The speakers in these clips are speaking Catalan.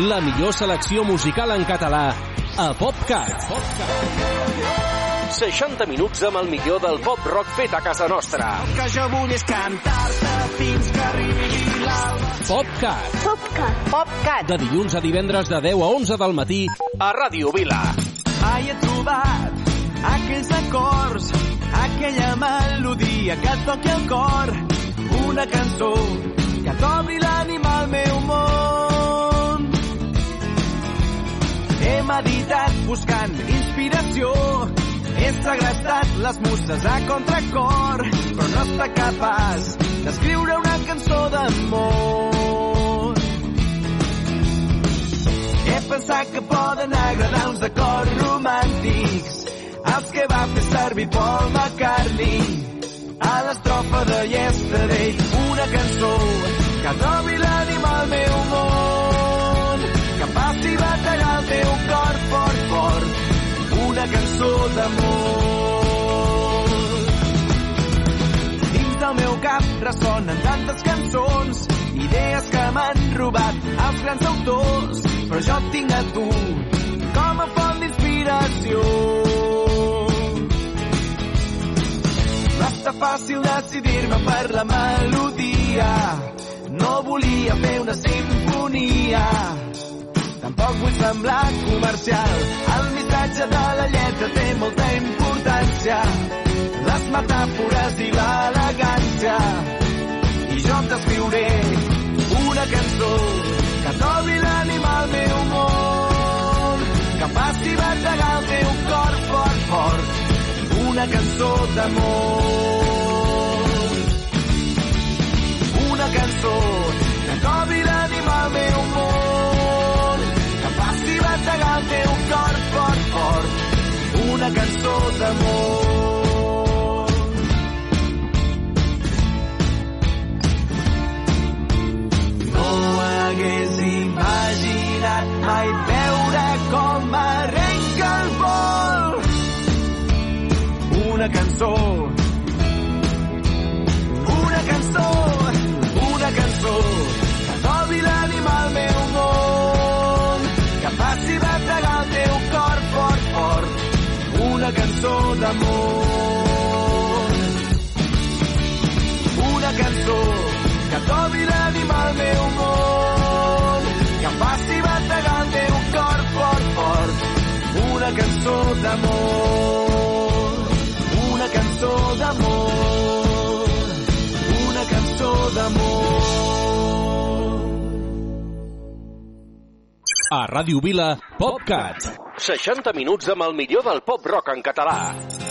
La millor selecció musical en català a PopCat. 60 minuts amb el millor del pop rock fet a casa nostra. El que jo vull és cantar-te fins que arribi l'alba. PopCat. PopCat. PopCat. De dilluns a divendres de 10 a 11 del matí a Ràdio Vila. Mai he trobat aquells acords, aquella melodia que et toqui el cor, una cançó que t'obri l'ànima al meu món. He meditat buscant inspiració, he segrestat les muses a contracor, però no està capaç d'escriure una cançó d'amor. He pensat que poden agradar uns acords romàntics, els que va fer servir Paul McCartney a l'estrofa de Yesterday, una cançó que t'obri l'ànima al meu món, que faci batallar el teu cor fort, fort, una cançó d'amor. Dins del meu cap ressonen tantes cançons, idees que m'han robat els grans autors, però jo et tinc a tu com a font d'inspiració. Va estar fàcil decidir-me per la melodia, no volia fer una simfonia, tampoc vull semblar comercial, el missatge de la lletra té molta importància, les metàfores i l'elegància, i jo t'escriuré una cançó que t'obri l'ànima al meu món, que faci bategar el teu cor fort, fort, una cançó d'amor. Una cançó que t'obri l'ànima al meu món, que faci bategar el teu cor fort, fort, una cançó d'amor. No hagués imaginat mai veure com arrenca el vol una cançó, una cançó, una cançó que t'obri l'ànima al meu món, que faci bategar el teu cor fort, fort, una cançó d'amor. Una cançó que t'obri l'ànima al meu món, que faci bategar el teu cor fort, fort, una cançó d'amor. Una cançó d'amor, una cançó d'amor. A Ràdio Vila, PopCat. 60 minuts amb el millor del pop rock en català.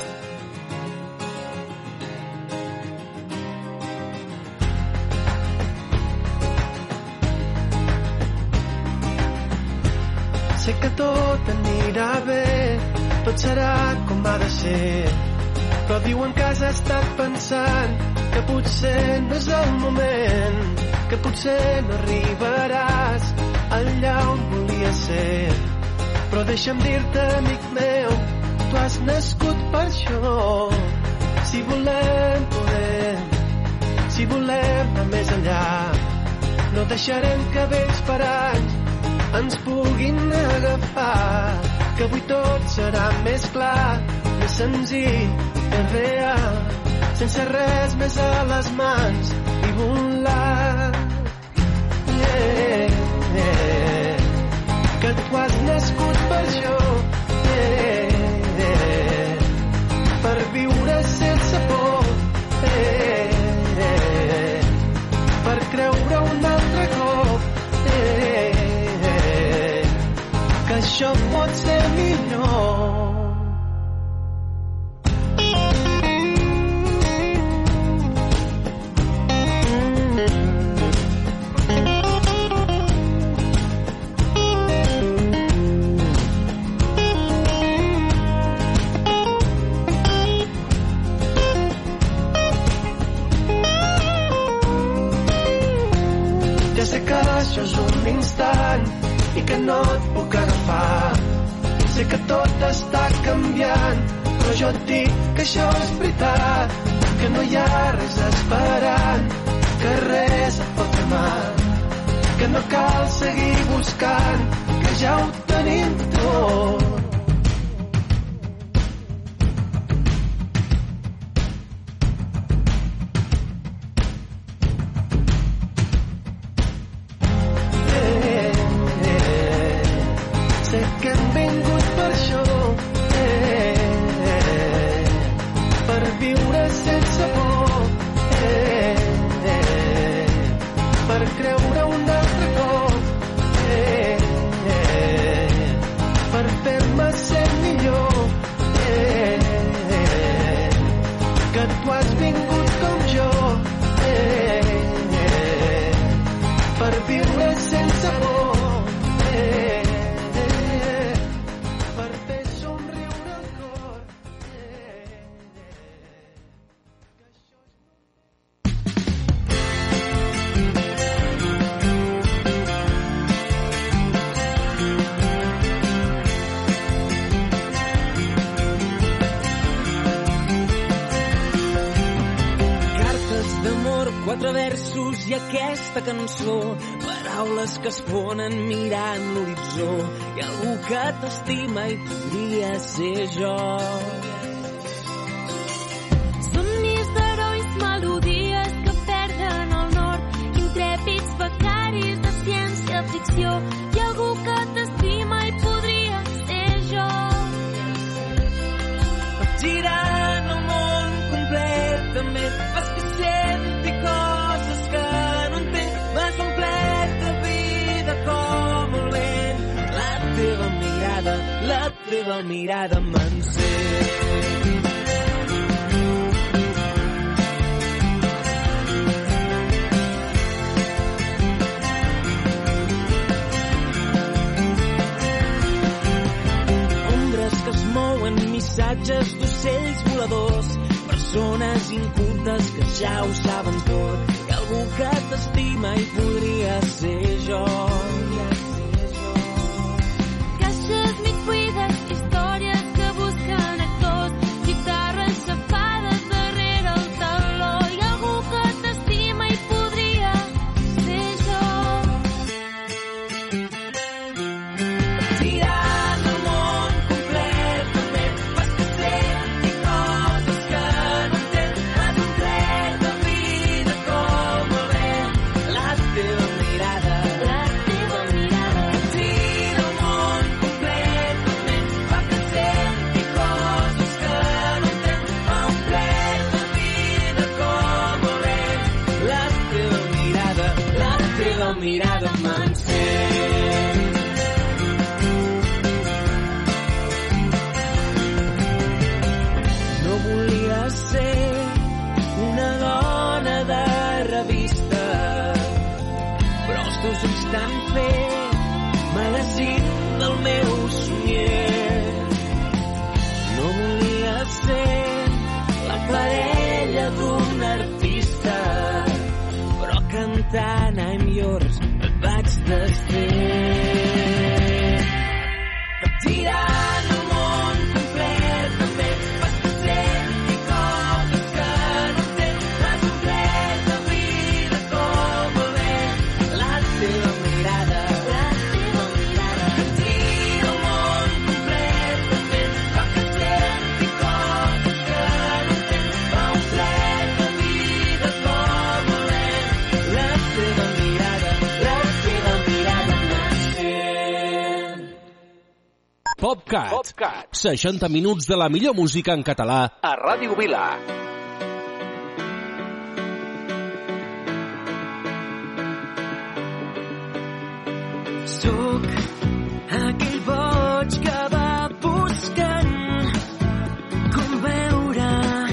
Sé que tot anirà bé, tot serà com ha de ser, però diuen que has estat pensant que potser no és el moment, que potser no arribaràs allà on volies ser. Però deixa'm dir-te, amic meu, tu has nascut per això. Si volem, podem, si volem anar més enllà, no deixarem que vells paranys ens puguin agafar, que avui tot serà més clar, més senzill, més real, sense res més a les mans i volar. Que tu has nascut per això, per viure sense por, per creure un altre cop, que això pot ser millor. Ja sé que això és un instant i que no et puc agafar. Sé que tot està canviant, però jo et dic que això és veritat, que no hi ha res esperant, que res et pot fer mal, que no cal seguir buscant versos i aquesta cançó, paraules que es fonen mirant l'horitzó, i algú que t'estima i podria ser jo. Somnis d'herois, melodies que perden el nord, intrèpids becaris de ciència-ficció, i algú que t'estima i podria ser jo. Girant el món completament, fas que senti coses que no entenc, m'has omplert de vida com el vent. La teva mirada m'encén. Missatges d'ocells voladors, persones incultes que ja ho saben tot, i algú que t'estima i podria ser jo. Caixes mig buides, històries que busquen actors, guitarres xafades darrere el taló, i algú que t'estima i podria ser jo. Mirada m'encén. No volia ser una dona de revista, però els teus ulls t'han fet magazín del meu somnier. No volia ser la parella d'un artista, però cantant I'm yours et vaig desfer. Captirant el món completament, fas que senti coses que no entenc, m'has omplert de vida com el vent. La teva mirada. Captira el món completament, fa que senti coses que no entenc, m'ha omplert de vida com el vent. La teva mirada m'encén. PopCat. 60 minuts de la millor música en català a Ràdio Vila. Soc aquell boig que va buscant com veure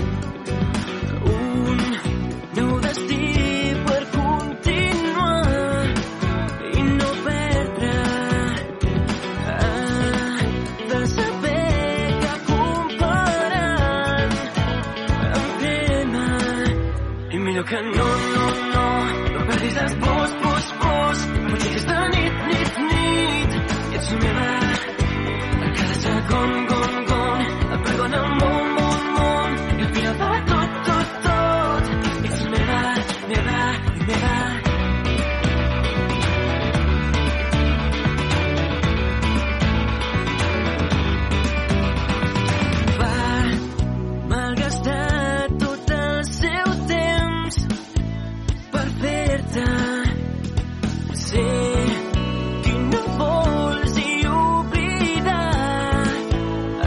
un nou destí per continuar i no perdre de saber que comparant em crema i millor que no perdis les pors, potser aquesta nit i ets meva a cada segon, et perdo en el món i al final va tot ets meva va malgastar tot el seu temps per fer-te ser qui no vols i oblidar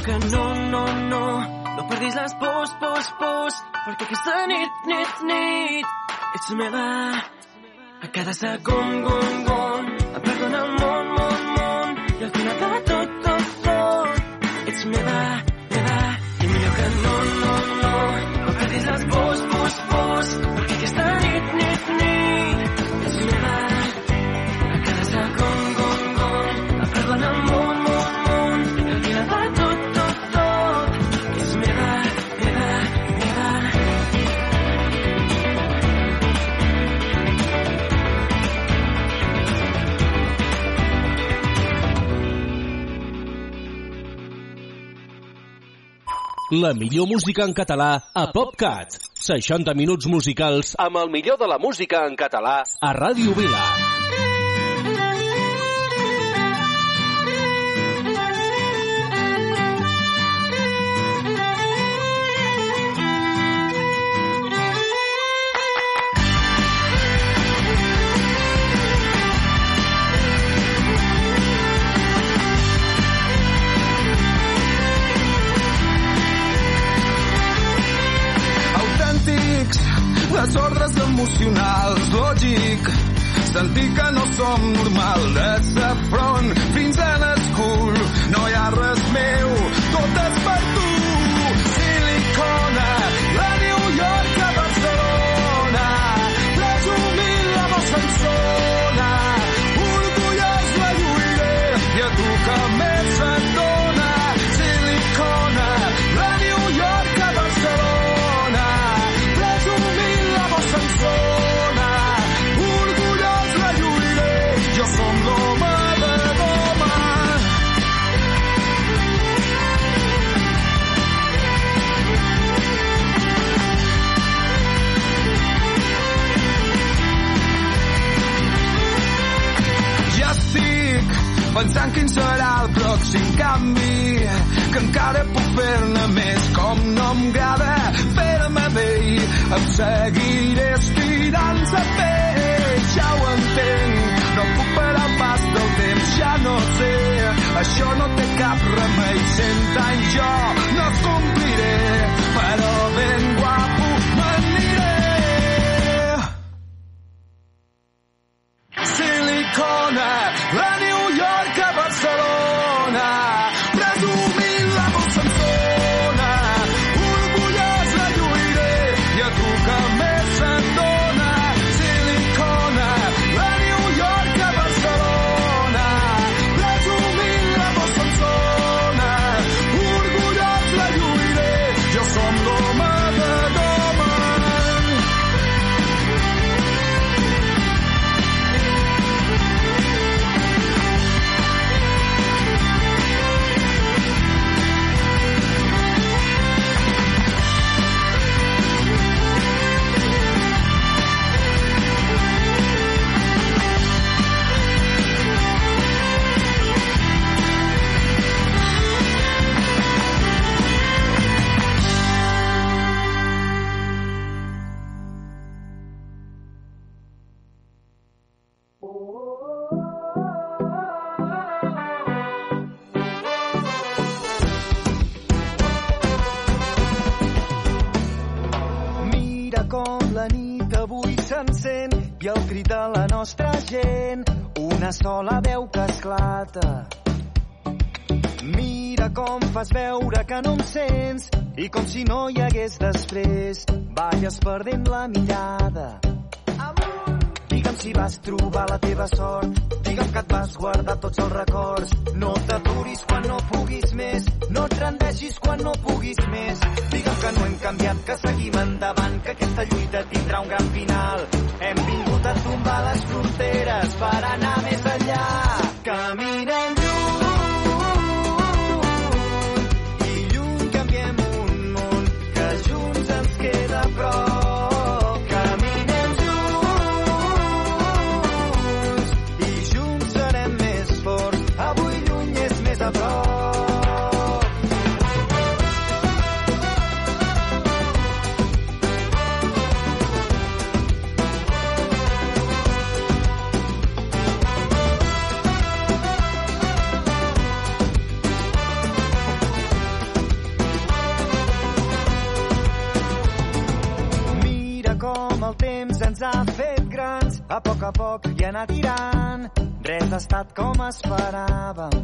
que no perdis les pors, perquè aquesta nit ets meva. A cada segon, em perdo en el món, i al final de tot, ets meva. I millor que no perdis les pors, perquè aquesta nit ets meva. A cada segon, em perdo en el món, i al final de tot, ets meva. La millor música en català a PopCat. 60 minuts musicals amb el millor de la música en català a Ràdio Vila. Les ordres emocionals, lògic, sentir que no som normal, de sa front fins a l'escul, no hi ha res meu, tot és per tu. Silicona, la New York a Barcelona, presumint la bossa en zona, orgullós la lluiré, i a tu que més et dona. Silicona, la New York a Barcelona, zona, orgullós la lluiré, jo som l'home de goma. Ja estic pensant quin serà el pròxim canvi, que encara puc fer-ne més, com no m'agrada fer-me vell, em seguiré estirant sa pell, ja ho entenc, no puc parar el pas del temps, ja no sé, això no té cap remei, 100 anys jo no es compliré, però ben guapo m'aniré. Silicona, la New York a Barcelona, presumint la bossa en zona, orgullós la lluiré, i a tu que més et dona. Silicona, la New York a Barcelona, presumint la bossa en zona, orgullós la lluiré, jo som l'home de goma. Com la nit avui s'encén i el crit de la nostra gent, una sola veu que esclata. Mira com fas veure que no em sents i com si no hi hagués després, balles perdent la mirada. Digue'm si vas trobar la teva sort, digue'm que et vas guardar tots els records. No t'aturis quan no puguis més, no et rendeixis quan no puguis més. Digue'm que no hem canviat, que seguim endavant, que aquesta lluita tindrà un gran final. Hem vingut a tombar les fronteres per anar més enllà. Caminem lluny i lluny canviem un món que junts ens queda a prop. com el temps ens ha fet grans. A poc i anar tirant. Res ha estat com esperàvem.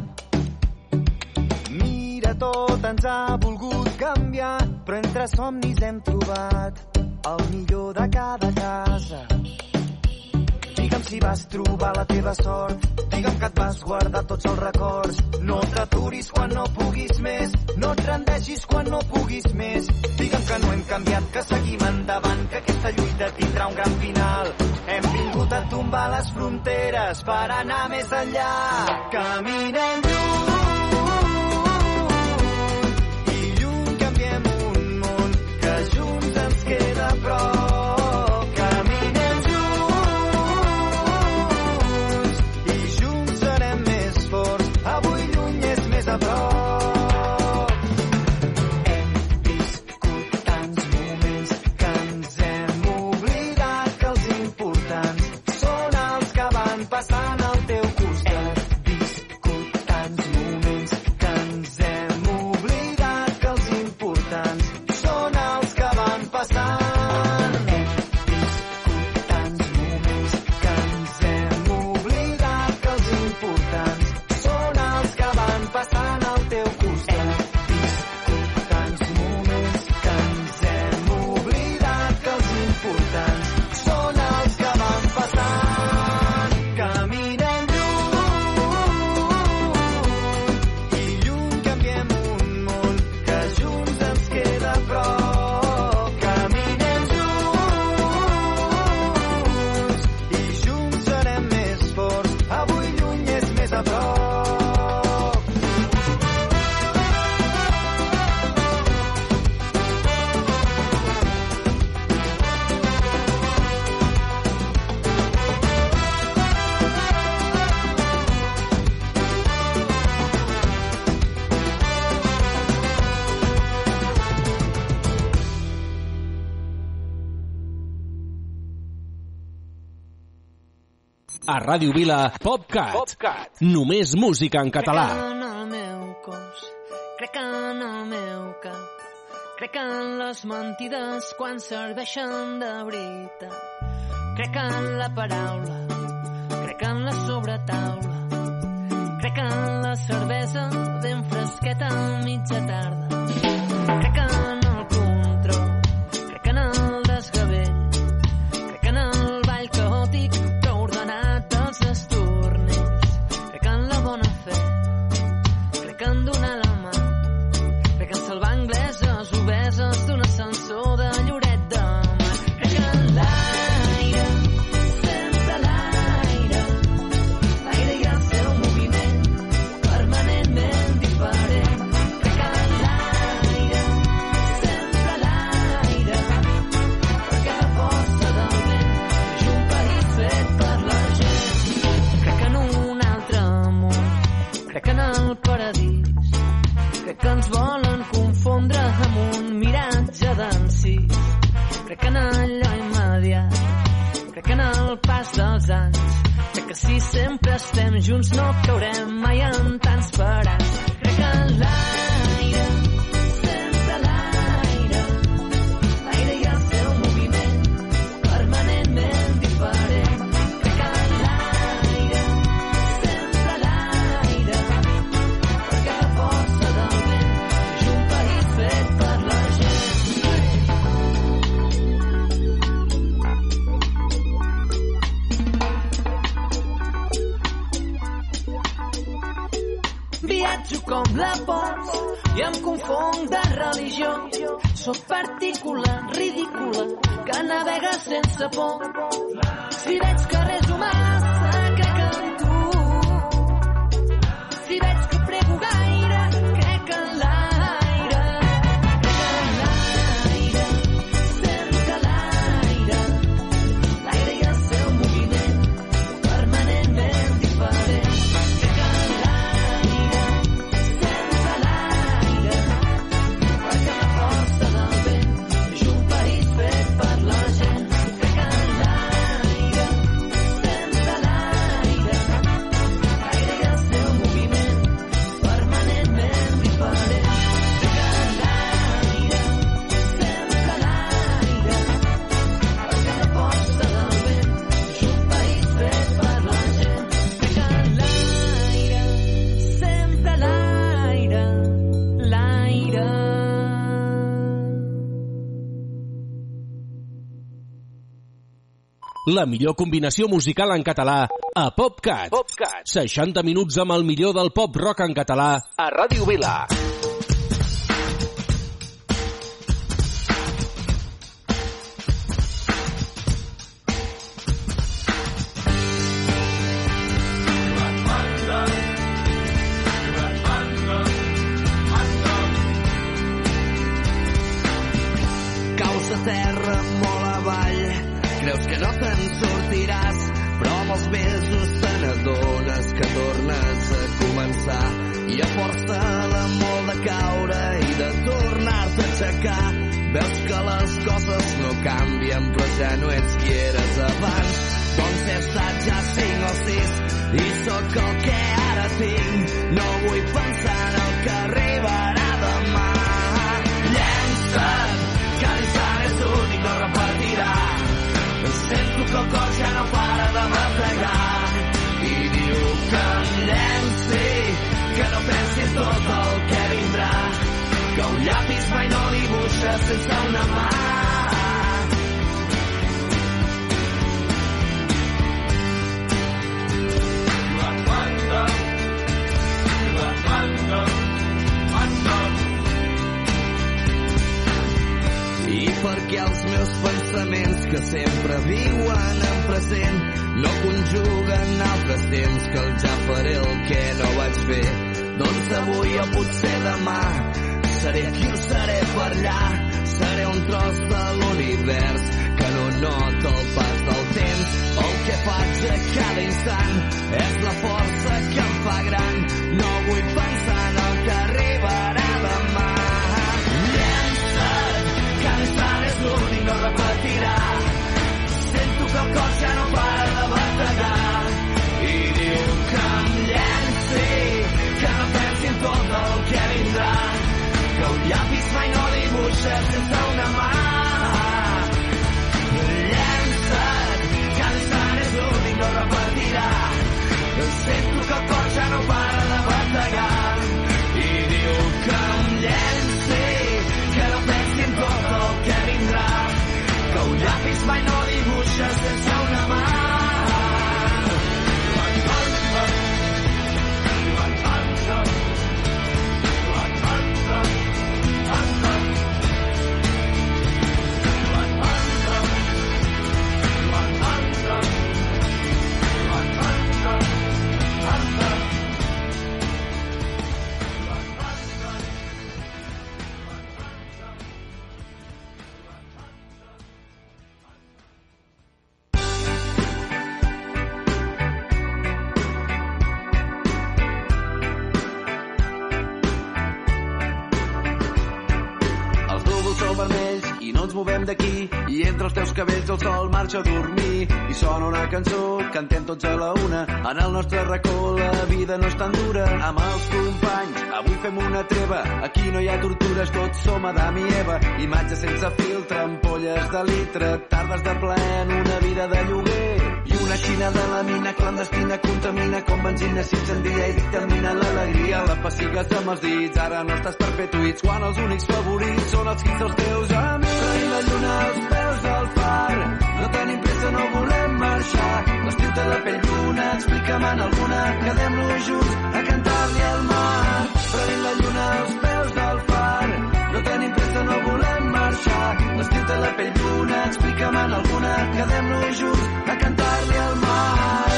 Mira, tot ens ha volgut canviar, però entre somnis hem trobat el millor de cada casa. Digue'm si vas trobar la teva sort, digue'm que et vas guardar tots els records. No t'aturis quan no puguis més, no et rendeixis quan no puguis més. Digue'm que no hem canviat, que seguim endavant, que aquesta lluita tindrà un gran final. Hem vingut a tombar les fronteres per anar més enllà. Caminem lluny i lluny canviem un món que junts ens queda a prop. A Ràdio Vila, PopCat. Només música en català. Crec en el meu cos, crec en el meu cap, crec en les mentides quan serveixen de veritat. Crec en la paraula, crec en la sobretaula, crec en la cervesa ben fresqueta a mitja tarda. Crec en el control, crec en el desgavell, crec en el ball caòtic però ordenat dels estornells. Crec en la bona fe, crec en donar la mà, crec en salvar angleses obeses d'un ascensor de Lloret de Mar. Crec en l'aire, sempre l'aire, l'aire i el seu moviment permanentment diferent. Crec en l'aire, sempre l'aire, perquè la força del vent és un país fet per la gent. Crec en un altre món, crec en el paradís, crec que ens volen confondre amb un miratge d'encís. Crec en allò immediat, crec en el pas dels anys, crec que si sempre estem junts no caurem mai en tants parats. Crec en l'aire, sempre l'aire, l'aire i el seu moviment permanentment diferent. Crec en l'aire, sempre l'aire, perquè la força del vent és un país fet per la gent. Viatjo com la pols i em confonc de religió. Soc partícula ridícula que navega sense por. Si veig que reso massa, crec en tu. Si veig que prego gaire, crec en l'aire. Crec en l'aire, sempre l'aire, l'aire i el seu moviment permanentment diferent. Crec en l'aire, sempre l'aire, perquè la força del vent és un país fet per la gent. Crec en l'aire, La millor combinació musical en català a PopCat. 60 minuts amb el millor del pop rock en català a Ràdio Vila. Caus a terra molt avall, creus que no te'n sortiràs, però amb els mesos te n'adones que tornes a començar. I a força de molt de caure i de tornar-te a aixecar, veus que les coses no canvien, però ja no ets qui eres abans. Doncs he estat ja 5 o 6 i sóc el que ara tinc. No vull pensar en el que arribarà demà. Llença't, que l'instant és únic, no repetirà. Sento que el cor ja no para de bategar i diu que em llenci, que no pensi en tot el que vindrà, que un llapis mai no dibuixa sense una mà. I perquè els meus pensaments que sempre viuen en present no conjuguen altres temps que el ja faré el que no vaig fer, doncs avui o potser demà seré aquí o seré per allà, seré un tros de l'univers que no nota el pas del temps. El que faig a cada instant és la força que em fa gran, no vull pensar en el que arribarà demà. L'únic no repetirà. Sento que el cor ja no para de bategar i diu que em llenci, que no pensi en tot el que vindrà, que un llapis mai no dibuixa sense una mà. Llença't, que l'instant és únic, no repetirà. Sento que el cor ja no para de bategar i diu que em llenci, que no pensi en tot el que vindrà, que un llapis mai no dibuixa sense una mà. D'aquí i entre els teus cabells el sol marxa a dormir i sona una cançó, cantem tots a la una en el nostre racó. La vida no és tan dura amb els companys, avui fem una treva, aquí no hi ha tortures, tots som Adam i Eva, imatges sense filtre, ampolles de litre, tardes de plaer en una vida de lloguer i una xina de la mina clandestina contamina com benzina, s'incendia i dictamina l'alegria, la pessigues amb els dits, ara no estàs per fer tuits quan els únics favorits són els hits dels teus amics. La lluna als peus del far, no tenim pressa, no volem marxar, l'estiu té la pell bruna, explica'm en alguna, quedem-nos junts a cantar-li al mar. Prenent la lluna als peus del far, no tenim pressa, no volem marxar, l'estiu té la pell bruna, explica'm en alguna, quedem-nos junts a cantar-li al mar.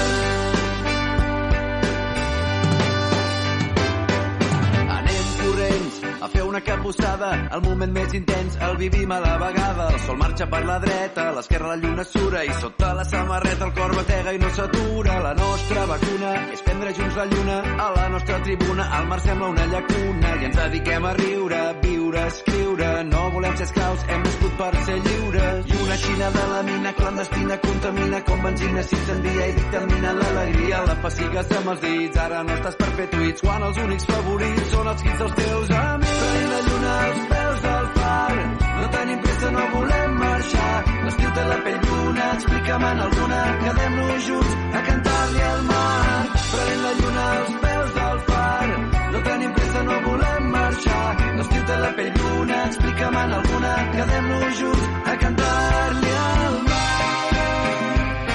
Anem corrents a fer una cabussada, el moment més intens el vivim a la vegada. El sol marxa per la dreta, a l'esquerra la lluna sura i sota la samarreta el cor batega i no s'atura. La nostra vacuna és prendre junts la lluna, a la nostra tribuna el mar sembla una llacuna i ens dediquem a riure, viure, escriure. No volem ser esclaus, hem nascut per ser lliures. I una xina de la mina clandestina contamina com benzina, s'incendia i dictamina l'alegria, la pessigues amb els dits, ara no estàs per fer tuits quan els únics favorits són els hits dels teus amics. Prenent la lluna als peus del far, no tenim pressa, no volem marxar, l'estiu té la pell bruna, explica'm en alguna, quedem-nos junts a cantar-li al mar. Prenent la lluna als peus del far, no tenim pressa, no volem marxar, l'estiu té la pell bruna, explica'm en alguna, quedem-nos junts a cantar-li al mar.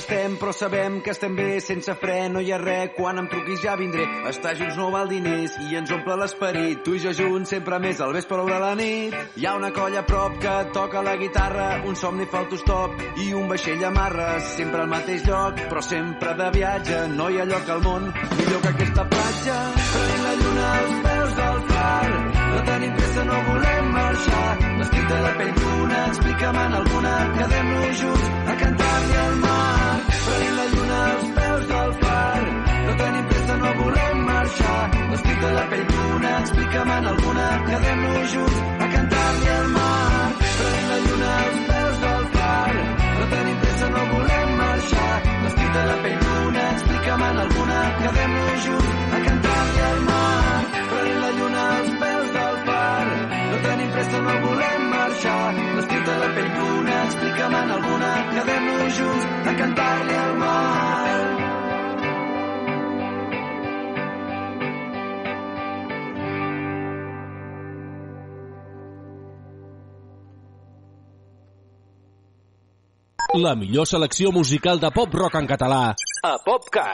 estem, però sabem que estem bé, sense fre, no hi ha res, quan em truquis ja vindré. Estar junts no val diners i ens omple l'esperit, tu i jo junts sempre més al vespre o de la nit. Hi ha una colla a prop que toca la guitarra, un somni fa autostop i un vaixell amarra, sempre al mateix lloc, però sempre de viatge, no hi ha lloc al món millor que aquesta platja. Prenent la lluna als peus del far, no tenim pressa, no volem marxar. L'estic de la pell d'una, explica'm en alguna, quedem-nos junts a cantar-li al mar. Prenent la lluna als peus del far, no tenim pressa, no volem marxar. L'estic de la pell d'una, explica'm en alguna, quedem-nos junts a cantar-li al mar. Prenent la lluna als peus del far, no tenim pressa, no volem marxar. L'estic de la pell d'una, explica'm en alguna, quedem-nos junts a cantar-li al mar. Prenent la lluna als peus del far, no tenim pressa, no volem marxar. L'estic de la pell d'una, explica'm en alguna, quedem-nos junts a cantar-li al mar. La millor selecció musical de pop-rock en català a PopCat.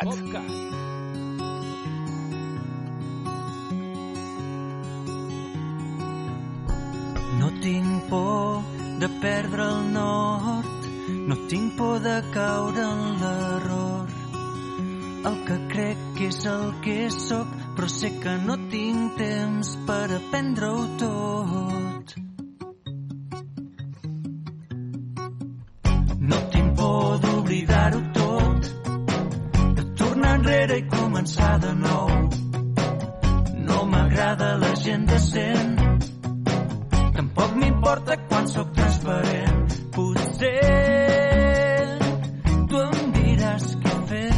No tinc por de perdre el nord, no tinc por de caure en l'error. El que crec que és el que sóc, però sé que no tinc temps per aprendre-ho tot. No tinc por d'oblidar-ho tot, de tornar enrere i començar de nou. No m'agrada la gent decent, tampoc m'importa quan sóc transparent. Potser tu em diràs què fer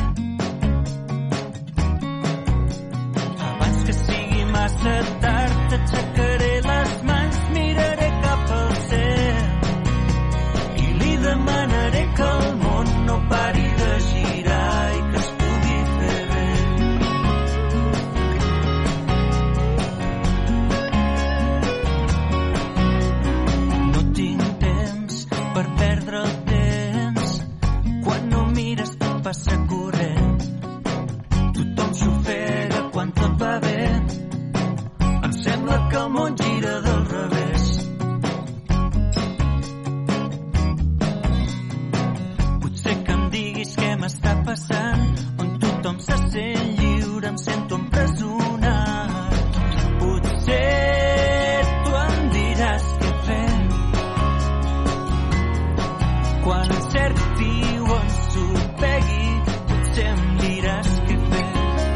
abans que sigui massa tard. T'aixecaré les mans, miraré cap al cel i li demanaré que el món no pari de girar i que es pugui fer bé. No tinc temps per perdre el temps, quan no mires tot passa corrent. Tothom s'ofega quan tot va bé, em sembla que el món gira del revés. Potser que em diguis què m'està passant, on tothom se sent lliure, em sento empresonat. Potser tu em diràs què fer quan encerti o ensopegui. Potser em diràs què fer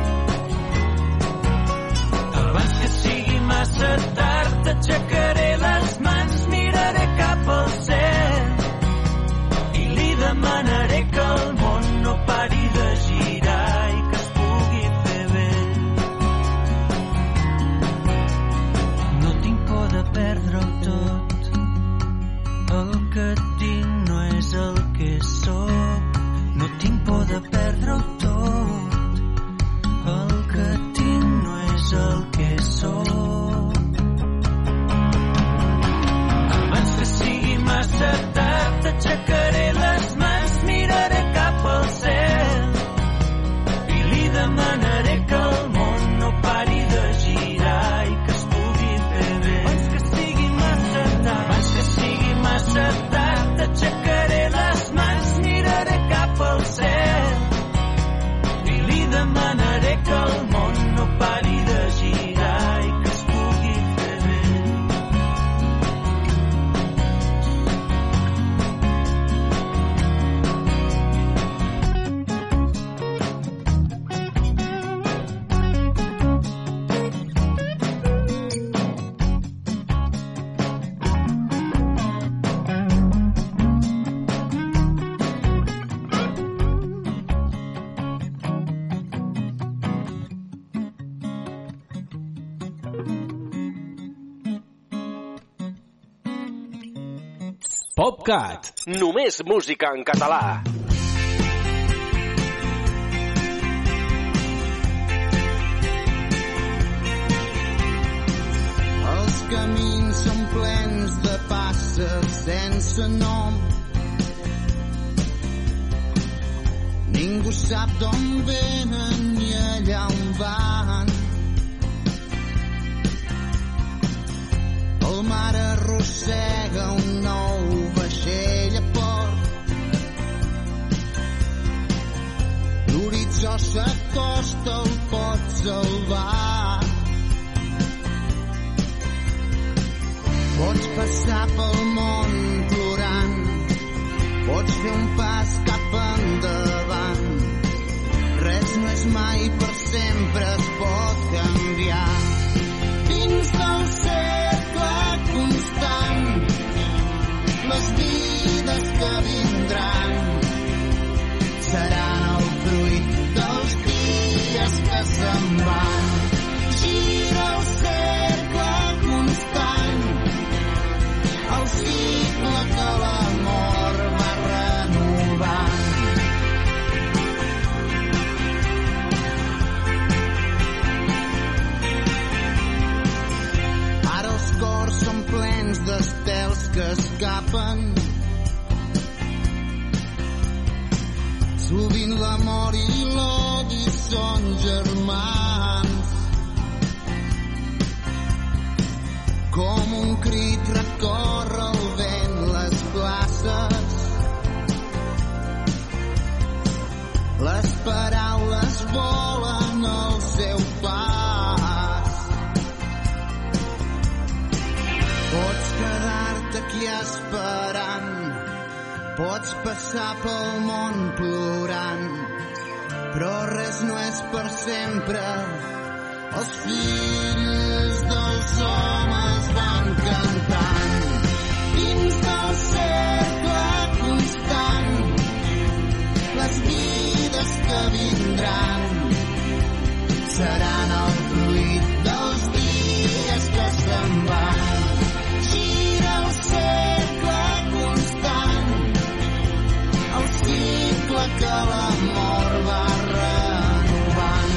abans que sigui massa tard. T'aixecaré les mans, miraré cap al cel i li demanaré que el món no pari de girar i que es pugui fer bé. No tinc por de perdre-ho tot, el que tinc no és el que sóc. No tinc por de perdre-ho tot, el que tinc no és el que sóc. Abans que sigui massa tard, t'aixecaré les mans, miraré cap al cel i li demanaré que el món no pari de girar i que es pugui fer bé. Abans que sigui massa tard, abans que sigui massa tard, t'aixecaré les mans, miraré cap al cel i li demanaré que el món no pari de girar i que es pugui fer bé. PopCat, només música en català. Els camins són plens de passes sense nom. Ningú sap d'on venen ni allà on van. El mar arrossega un nou vaixell a port. L'horitzó s'acosta, el pot salvar. Pots passar pel món plorant, pots fer un pas cap endavant. Res no és mai per sempre, es pot canviar. Dins del cercle constant, les vides que vindran seran el fruit dels dies que se'n van. Gira el cercle constant, el cicle que l'amor va renovant. Ara els cors són plens d'estels que escapen. Sovint l'amor i l'odi són germans. Com un crit recorre el vent les places. Les paraules volen al seu pas. Pots quedar-te aquí esperant, pots passar pel món plorant, però res no és per sempre. Els fills dels homes van cantant dins del cercle constant. Les vides que vindran seran el fruit dels dies que se'n van. Gira el cercle constant, el cicle que l'amor va renovant.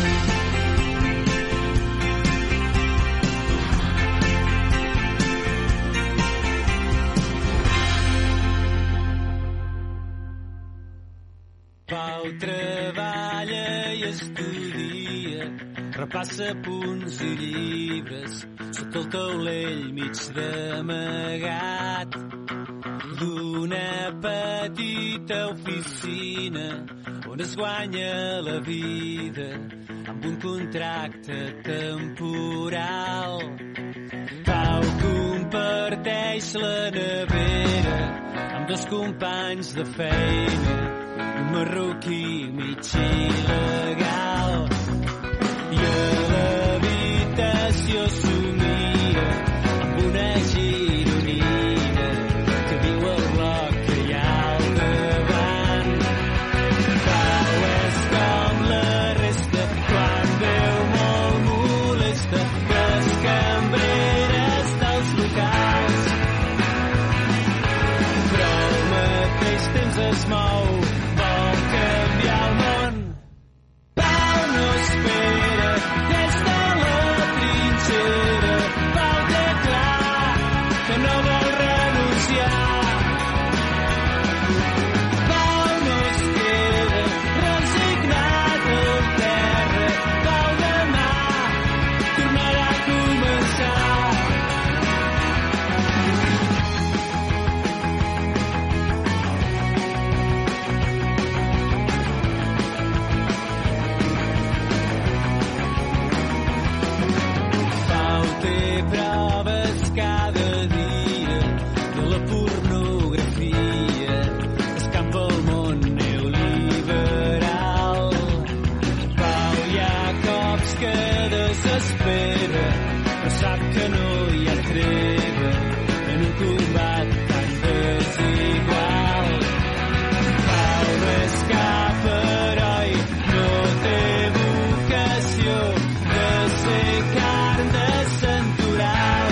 Pau treballa i estudia, repassa punts i llibres, sota el taulell mig d'amagat d'una petita oficina on es guanya la vida amb un contracte temporal. Pau comparteix la nevera amb dos companys de feina, un marroquí mig il·legal. I a l'habitació somia amb una gironina que diu el bloc que hi ha al davant. Pau és com la resta quan veu molt molesta les cambreres dels locals, però al mateix temps es mou, vol canviar el món. Pau no espera des de la trinxera, Pau té clar que no vol renunciar. Pau no es queda resignat al terra, Pau demà tornarà a començar. Pau té proves cada dia de la pornografia, escampa el món neoliberal. Pau hi ha cops que desespera, però sap que no hi ha treva en un combat tan desigual. Pau no és cap heroi, no té vocació de ser carn de santoral,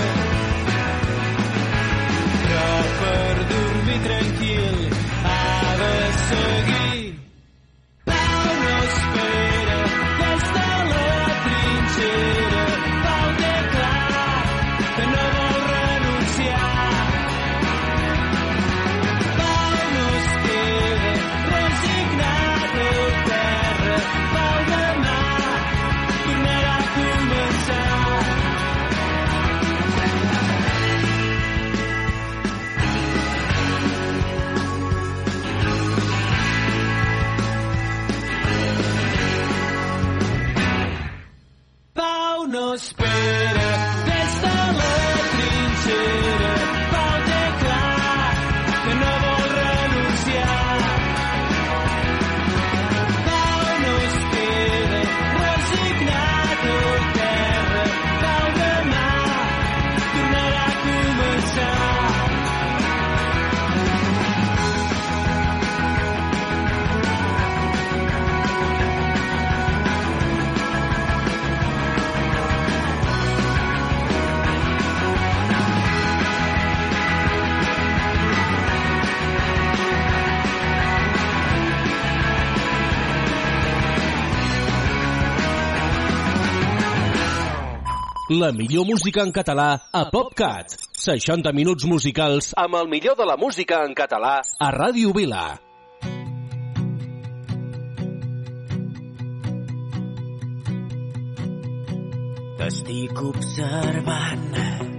però per dormir tranquil ha de seguir. Pau no espera des de la trinxera, Pau té clar que no vol La millor música en català a PopCat. 60 minuts musicals amb el millor de la música en català a Ràdio Vila. T'estic observant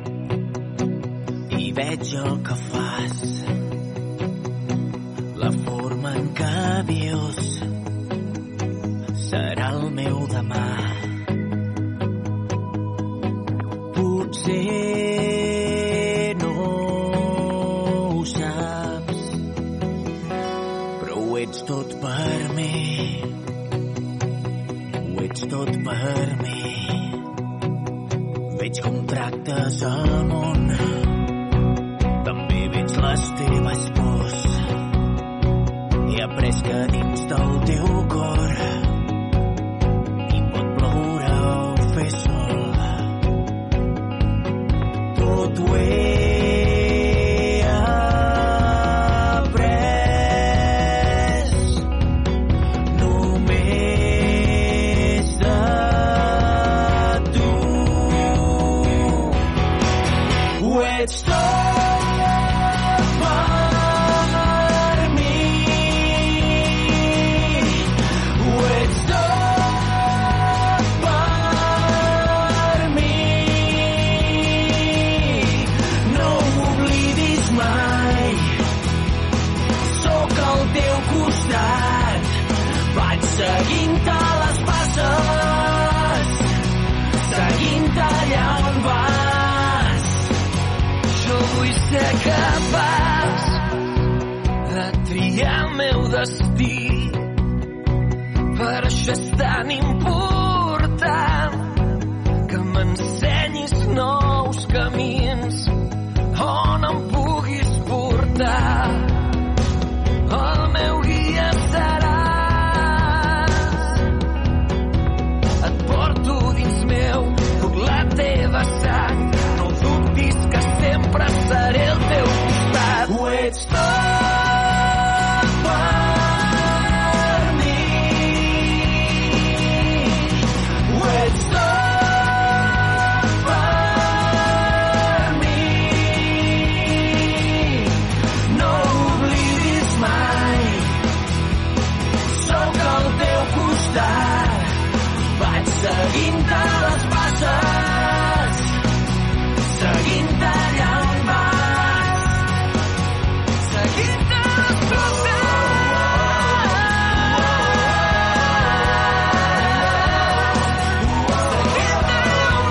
i veig el que fas, la forma en què vius serà el meu demà. Potser no ho saps, però ho ets tot per mi, ho ets tot per mi. Veig com tractes el món, també veig les teves pors. He après que dins del teu cor hi pot ploure o fer sol. Tot ho he après només de tu. Ho ets tot per mi, ho ets tot per mi. No ho oblidis mai, sóc al teu costat, vaig seguint-te les passes, seguint-te allà on vas. Jo vull ser capaç de triar el meu destí, per això és tan important que m'ensenyis nous camins on em puguis portar. El meu guia seràs, et porto dins meu, puc la teva sang, no dubtis que sempre seré al teu costat. Ho ets tot per mi, ho ets tot per mi. No ho oblidis mai, sóc al teu costat, vaig seguint-te les passes, seguint-te allà on vas, seguint-te les passes. Seguint-te allà on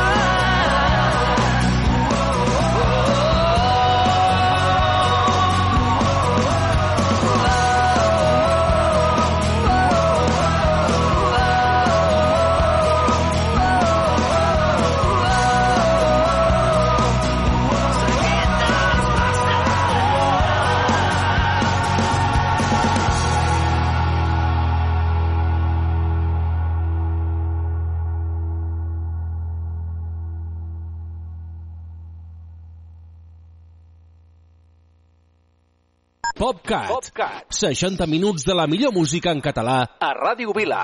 PopCat. 60 minuts de la millor música en català a Ràdio Vila.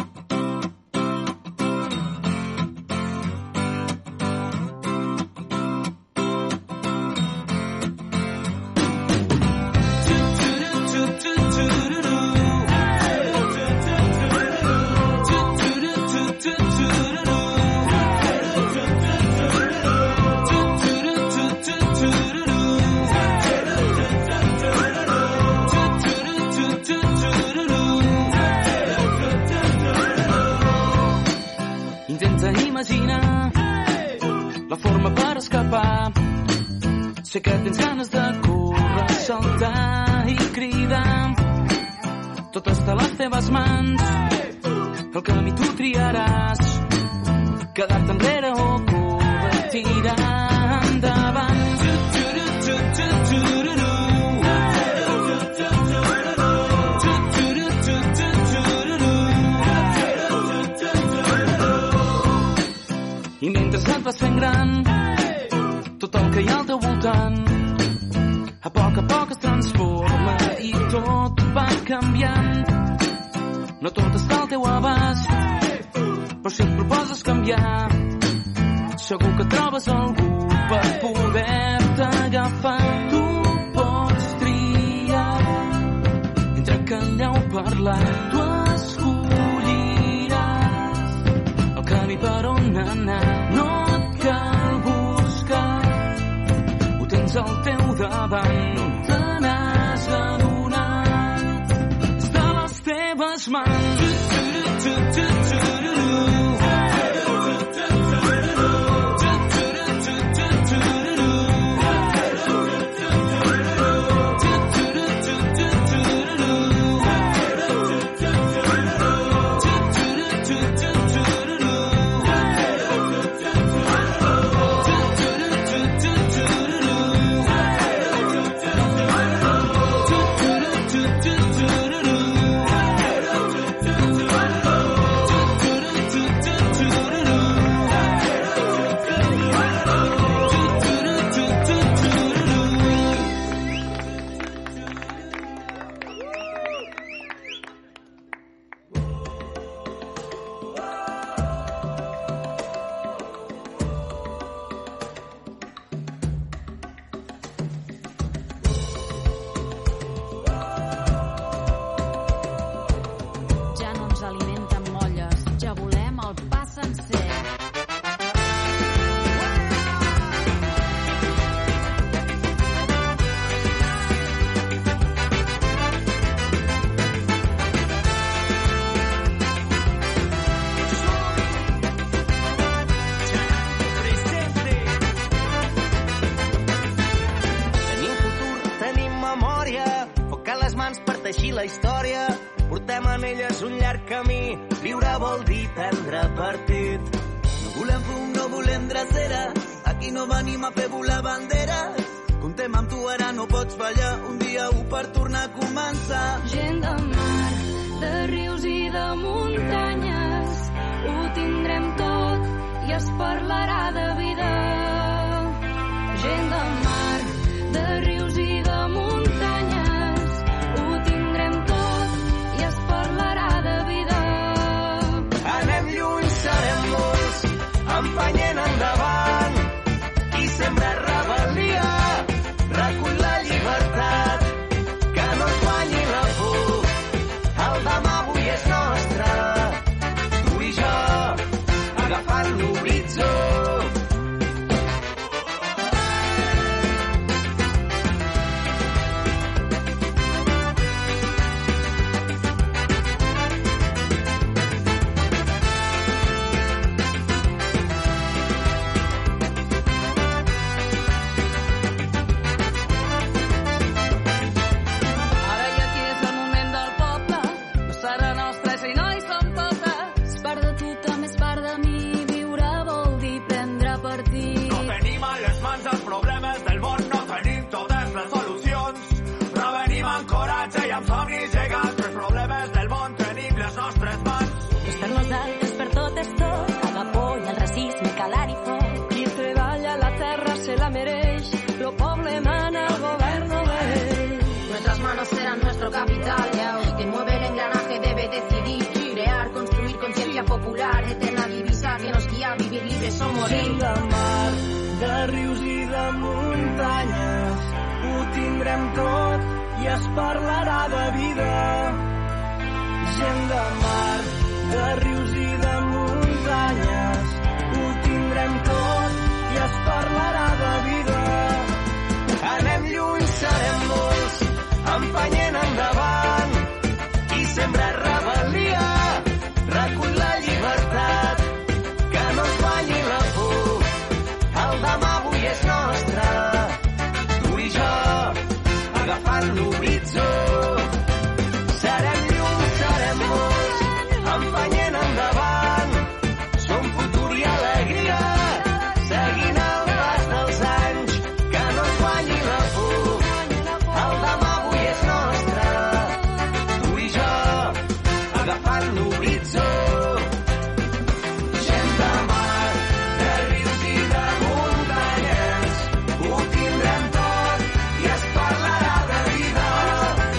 Intenta imaginar la forma per escapar. Sé que tens ganes de córrer, saltar i cridar. Tot està a les teves mans, el camí tu triaràs. Quedar-te enrere o córrer, tirar endavant. I mentre et vas fent gran, tot el que hi ha al teu voltant a poc es transforma i tot va canviant. No tot està al teu abast, però si et proposes canviar, segur que trobes algú per poder-te agafar. Tu pots triar entre callar o parlar. Tu escolliràs el camí per on anar. No et cal buscar, ho tens al teu davant. No te n'has adonat, està a les teves mans. teixir la història. Portem en elles un llarg camí. Viure vol dir prendre partit. No volem fum, no volem drecera. Aquí no venim a fer volar banderes. Contem amb tu, ara no pots fallar. Un dia per tornar a començar. Gent de mar, de rius i de muntanyes, ho tindrem tot i es parlarà de vida. Gent de mar, de rius i de muntanyes, ho tindrem tot i es parlarà de vida. Anem lluny, serem molts, empenyent endavant. Qui sembra rebel·lia, recull la llibertat, que no es guanyi la por. El demà avui és nostre, tu i jo, agafant l'horitzó. Capital, que mueve el engranaje debe decidir, crear, construir conciencia popular, eterna divisa que nos guía a vivir libres o morir. Gent de mar, de rius i de muntanyes, ho tindrem tot i es parlarà de vida. Gent de mar, de rius i de muntanyes, ho tindrem tot i es parlarà de vida. Anem lluny, serem molts, empenyent endavant. Qui sembra rebel·lia, recull la llibertat, que no es guanyi la por. El demà avui és nostre, tu i jo, agafant l'horitzó. Serem llum, serem molts, empenyent endavant. Som futur i alegria, seguint el pas dels anys, que no es guanyi la por. El demà agafant l'horitzó. Gent de mar, de rius i de muntanyes, ho tindrem tot i es parlarà de vida.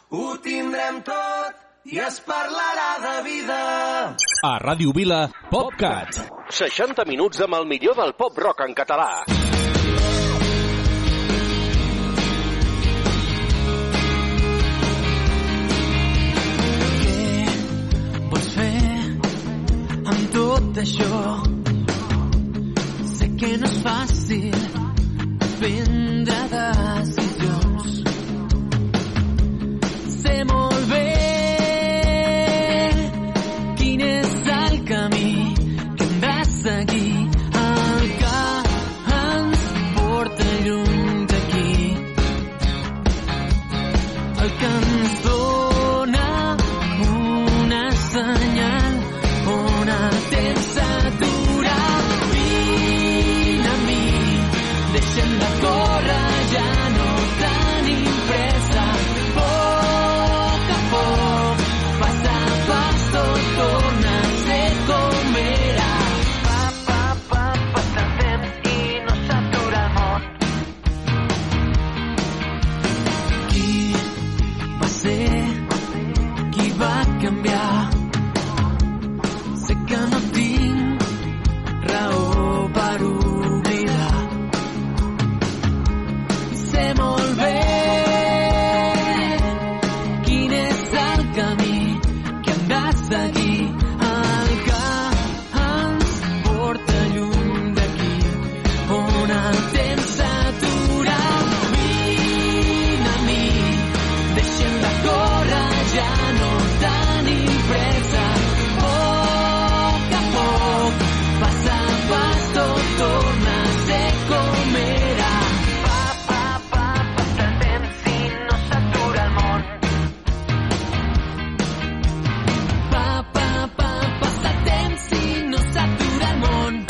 Ho tindrem tot i es parlarà de vida. A Ràdio Vila, PopCat. 60 minuts amb el millor del pop-rock en català. Què vols fer amb tot això? Sé que no és fàcil prendre decisions. Sé molt bé quin és el camí que hem de seguir, el que ens porta lluny d'aquí, el que ens dona una senyal on el temps s'atura. Vine a mi, deixem de córrer, ja no tenim pressa. Poc a poc, pas a pas, tot torna a ser com era. Passa el temps i no s'atura el món. Qui va ser? Qui va canviar? Sé que no tinc raó per oblidar. Sé molt bé quin és el camí que hem de seguir, el que ens porta lluny d'aquí, on el temps s'atura. Vine a mi, deixem de córrer, ja no tenim pressa. Poc a poc, pas a pas, tot torna a ser com era. Passa el temps i no s'atura el món. Passa el temps i no s'atura el món.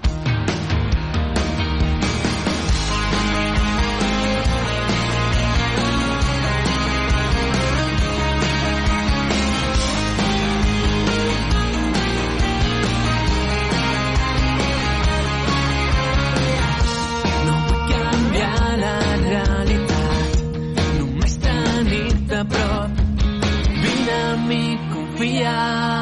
No vull canviar la realitat, només tenir-te a prop. Vine a mi, confia.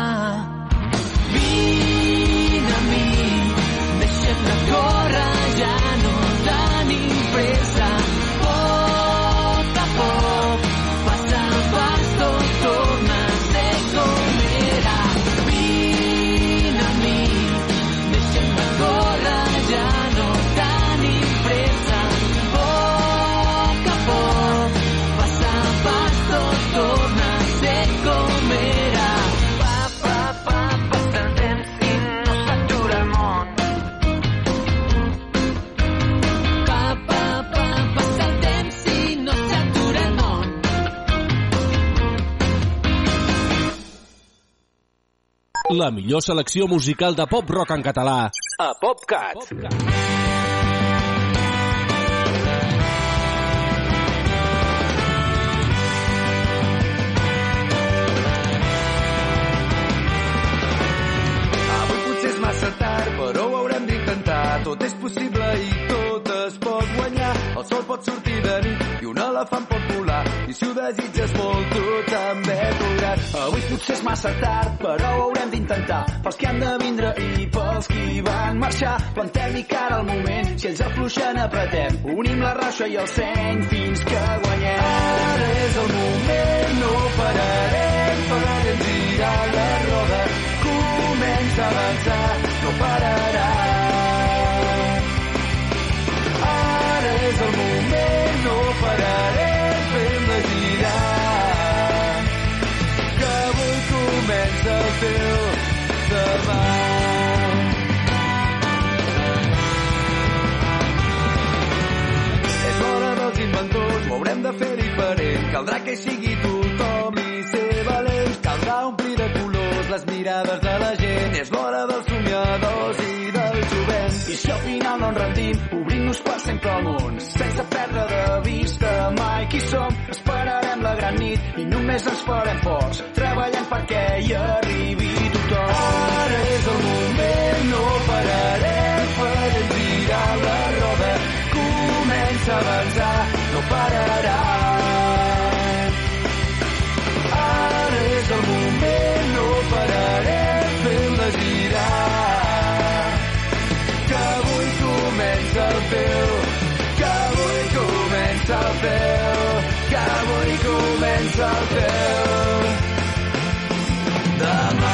Vine a mi, deixem de córrer, ja no tenim pressa. Poc a poc, pas a pas, tot torna a ser com era. Vine a mi, deixem de córrer, ja no tenim pressa. Poc a poc, pas a pas, tot torna a ser com era. Passa el temps i no s'atura el món. Passa el temps i no s'atura el món. La millor selecció musical de pop-rock en català a PopCat. Avui potser és massa tard, però ho haurem d'intentar. Tot és possible i tot es pot guanyar. El sol pot sortir de nit i un elefant pot volar. I si ho desitges molt, tu també podràs. Avui potser és massa tard, però ho haurem d'intentar. Pels que han de vindre i pels qui van marxar. Plantem-hi cara al moment, si ells afluixen apretem. Unim la raixa i el seny fins que guanyem. Ara és el moment, no pararem, farem girar la roda. Comença a avançar, no pararà. Ara és el moment, no pararem, fem-la girar. Que avui comença el teu demà. És l'hora dels inventors, ho haurem de fer diferent. Caldrà que hi sigui tothom i ser valents. Caldrà omplir de colors les mirades de la gent. És l'hora dels somiadors i del jovent. I si al final no ens rendim, obrint-nos per sempre al món, sense perdre de vista mai qui som. Esperarem la gran nit i només ens farem forts, treballant perquè hi arribi tothom. Ara és el moment, no pararem, farem girar la roda. Comença a avançar, no pararà. és el teu demà.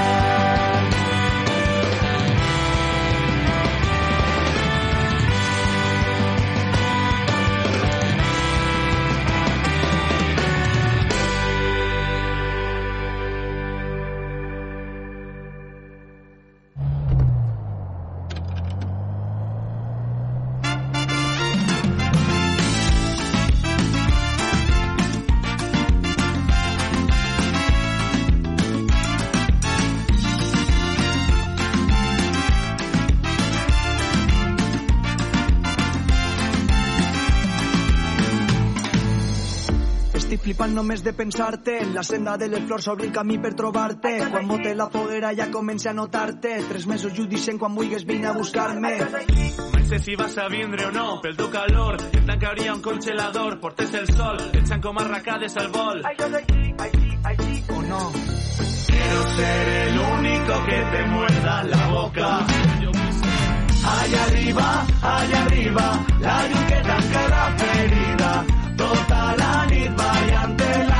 Flipant només de pensar-te, en la senda de les flors s'obri el camí per trobar-te. Quan bote la foguera ja comença a notar-te. 3 mesos jo dicen quan vulguis vine a buscar-me. Mai sé si vas a vindre o no, pel teu calor, et tancaria un congelador, portes el sol, echan com arracades al vol. Allí o no. Quiero ser el único que te muerda la boca. Allá arriba, la llum que tanca la ferida. Tota la nit ballant-te-la,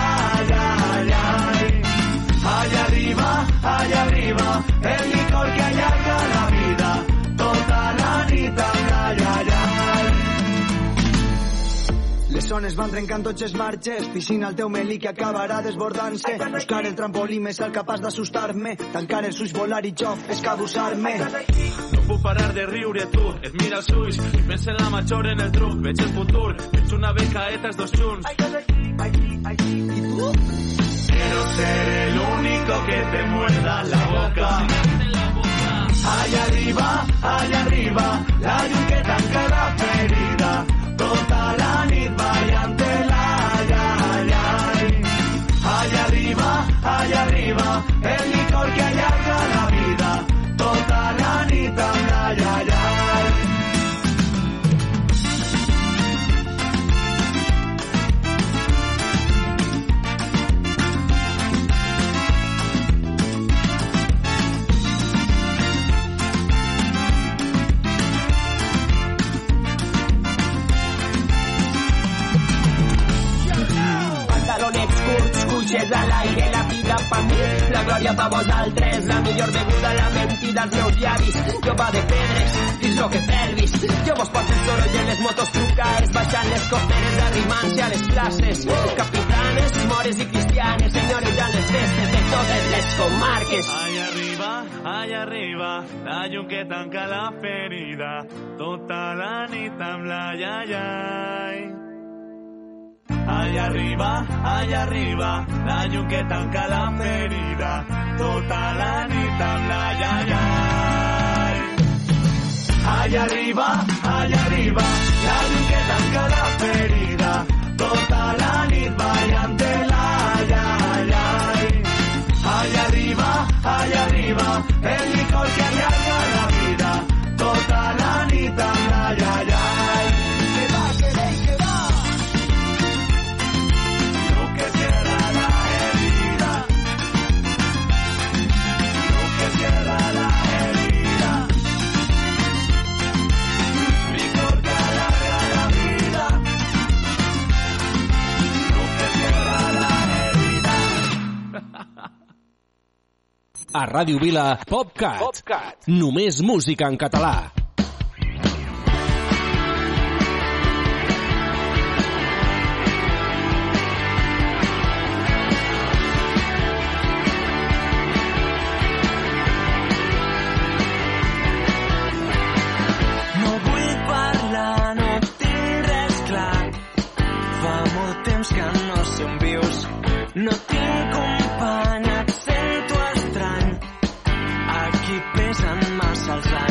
allà arriba, el licor que allarga la vida. Tota la nit amb la Les zones van trencant tots els marges, piscina al teu melí que acabarà desbordant-se. Buscar el trampolí més el capaç d'assustar-me, tancar els ulls, volar i jo escabussar-me. No puc parar de riure, tu, et mira els ulls, pensa en la major, en el truc, veig el futur, veig una becaeta, els dos junts. I tu? Quiero ser el único que te muerda la boca. Allá arriba, la llum que tanca la ferida. Tota la nit ballant-te-la, allà arriba, el licor que allarga la vida. Tota la nit amb la Cuixes a l'aire, la vida pa mi, la glòria pa vosaltres, la millor beguda, la mentida als meus llavis, jo va de pedres, dins lo que pelvis, jo vos pots el soroll en les motos trucaes, baixant les costeres, arrimant-se a les places, capitanes, mores i cristianes, senyoritzant les festes de totes les comarques. Allà arriba, la llum que tanca la ferida, tota la nit amb la iaiai. Allà arriba, la llum que tanca la ferida, tota la nit amb la iaiai. Allà arriba, la llum que tanca la ferida, tota la nit ballant-te-la, iaiai. Allà arriba, el licor que allarga la vida, tota la nit amb la iaiai. Que va! A Ràdio Vila, PopCat. Només música en català. No vull parlar, no tinc res clar. Fa molt temps que no som vius. No tinc company, et sento estrany. Aquí pesen massa els anys.